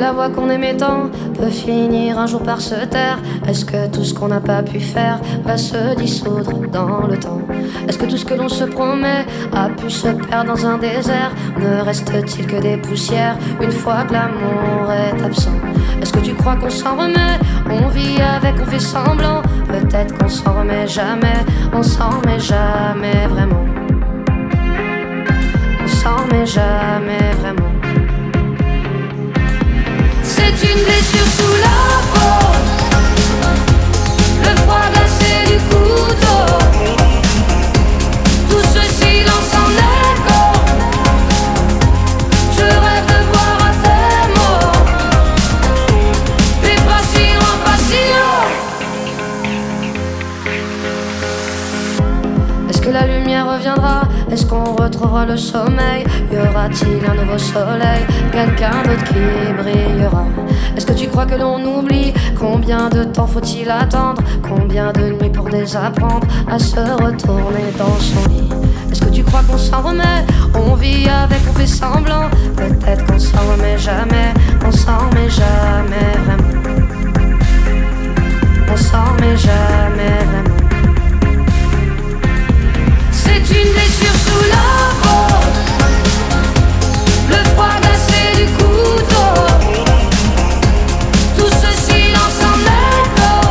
la voix qu'on aimait tant peut finir un jour par se taire? Est-ce que tout ce qu'on n'a pas pu faire va se dissoudre dans le temps? Est-ce que tout ce que l'on se promet a pu se perdre dans un désert? Ne reste-t-il que des poussières une fois que l'amour est absent? Est-ce que tu crois qu'on s'en remet? On vit avec, on fait semblant. Peut-être qu'on s'en remet jamais. On s'en remet jamais vraiment. On s'en remet jamais vraiment. C'est une blessure sous la peau, le froid glacé du couteau, tout ce silence en écho. Je rêve de voir à tes mots des passions en passion. Est-ce que la lumière reviendra? Est-ce qu'on retrouvera le sommeil? Y aura-t-il un nouveau soleil? Quelqu'un d'autre qui brillera? Est-ce que tu crois que l'on oublie? Combien de temps faut-il attendre? Combien de nuits pour désapprendre à se retourner dans son lit? Est-ce que tu crois qu'on s'en remet? On vit avec, on fait semblant. Peut-être qu'on s'en remet jamais. On s'en remet jamais vraiment. On s'en remet jamais vraiment. C'est une blessure sous la peau, le froid glacé du couteau, tout ce silence en écho.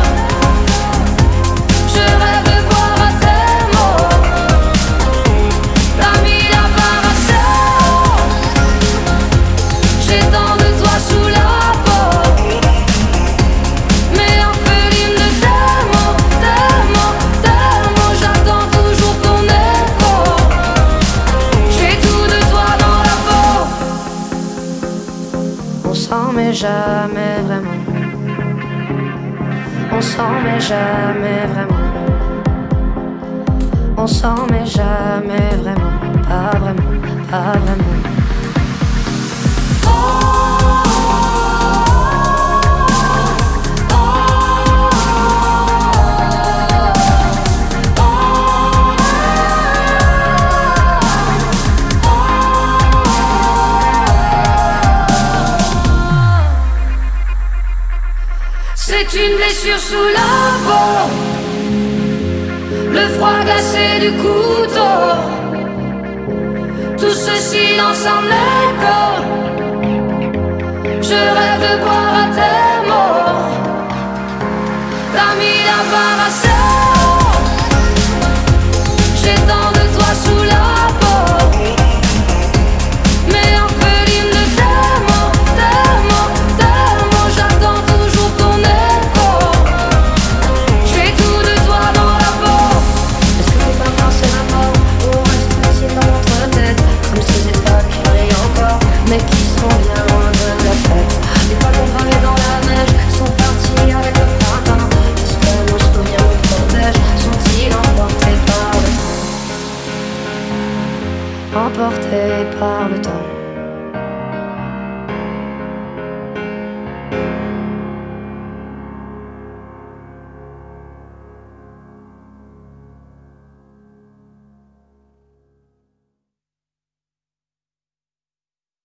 Je rêve de boire à tes mots, t'as mis la barre assez haut. J'ai tant de toi sous la peau, mais orpheline de tes mots, j'attends toujours ton écho. J'ai tout de toi dans la peau. On s'en remet jamais vraiment. On s'en remet jamais vraiment. On s'en remet jamais vraiment. Pas vraiment, pas vraiment. C'est une blessure sous la peau, le froid glacé du couteau, tout ce silence en écho. Je rêve de boire à tes mots, t'as mis la barre assez haut. J'ai tant de toi sous la peau, mais orpheline de tes mots, j'attends toujours ton écho. J'ai tout de toi dans la peau. Est-ce que les printemps c'est la mort, ou reste-t-il dans notre tête comme ces étoiles qui brillent encore, mais qui sont bien loin de la fête? Les ballons gravés dans la neige sont partis avec le printemps. Est-ce que nos souvenirs nous protègent? Sont-ils emportés par le temps? Emportés par le temps.